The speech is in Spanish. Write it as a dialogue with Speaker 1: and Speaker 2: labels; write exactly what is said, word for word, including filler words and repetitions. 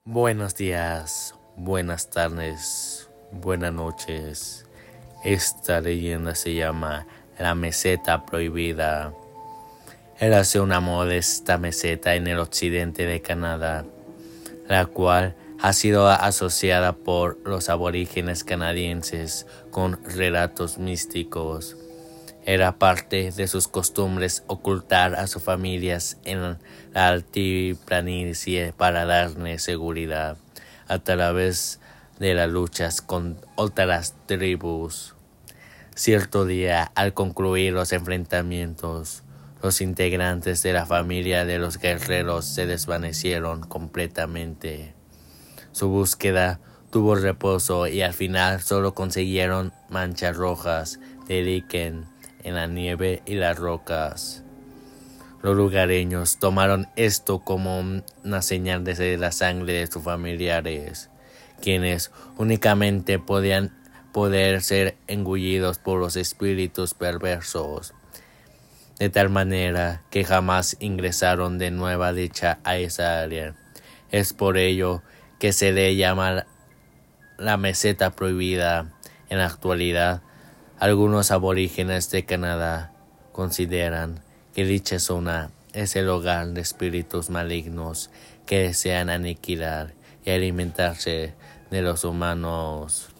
Speaker 1: Buenos días, buenas tardes, buenas noches. Esta leyenda se llama La Meseta Prohibida. Érase una modesta meseta en el occidente de Canadá, la cual ha sido asociada por los aborígenes canadienses con relatos místicos. Era parte de sus costumbres ocultar a sus familias en la altiplanicie para darles seguridad a través de las luchas con otras tribus. Cierto día, al concluir los enfrentamientos, los integrantes de la familia de los guerreros se desvanecieron completamente. Su búsqueda tuvo reposo y al final solo consiguieron manchas rojas de líquen en la nieve y las rocas. Los lugareños tomaron esto como una señal de la sangre de sus familiares, quienes únicamente podían poder ser engullidos por los espíritus perversos, de tal manera que jamás ingresaron de nueva dicha a esa área. Es por ello que se le llama la meseta prohibida. En la actualidad, algunos aborígenes de Canadá consideran que dicha zona es el hogar de espíritus malignos que desean aniquilar y alimentarse de los humanos.